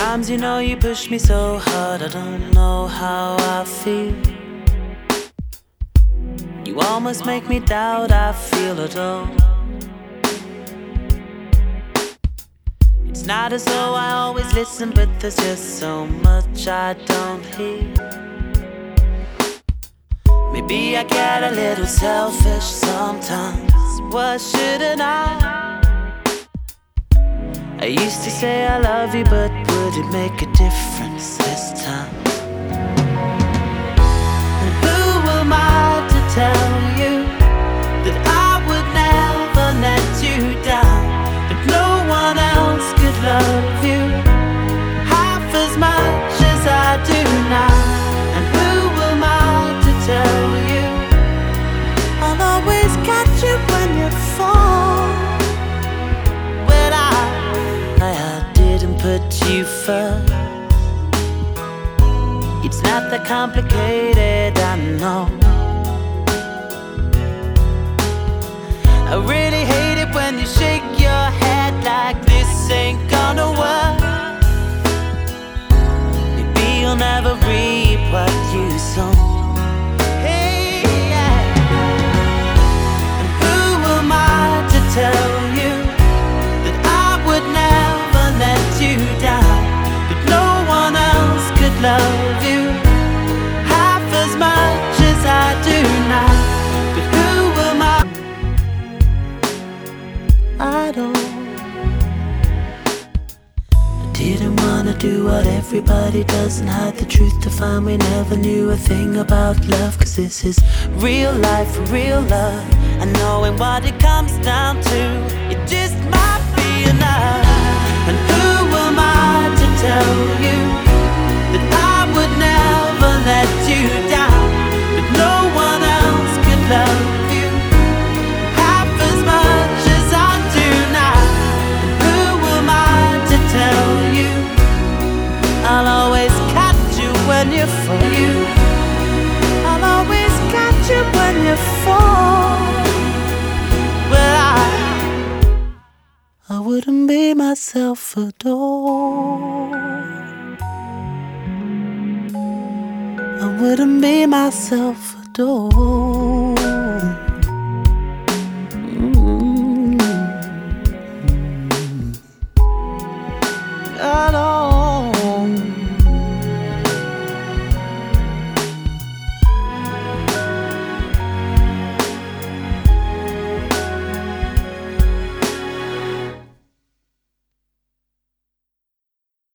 Sometimes you know you push me so hard, I don't know how I feel. You almost make me doubt I feel at all. It's not as though I always listen, but there's just so much I don't hear. Maybe I get a little selfish sometimes. What shouldn't I? I used to say I love you, but would it make a difference this time? And who am I to tell you that I would never let you down? That no one else could love you half as much as I do now. And who am I to tell you I'll always catch you when you fall? When I didn't put you first. It's not that complicated, I know. I really hate it when you shake your head like this ain't gonna work. Maybe you'll never reap what you sow. Hey, yeah. And who am I to tell you that I would never let you down? That no one else could love you half as much as I do now. But who am I? I didn't wanna do what everybody does and hide the truth to find we never knew a thing about love. Cause this is real life, real love. And knowing what it comes down to, it just might be enough. And who am I to tell you that I would never let you down? That no one else could love you half as much as I do now. And who am I to tell you I'll always catch you when you fall? I'll always catch you when you fall. Well, I wouldn't be myself at all. I wouldn't be myself at all.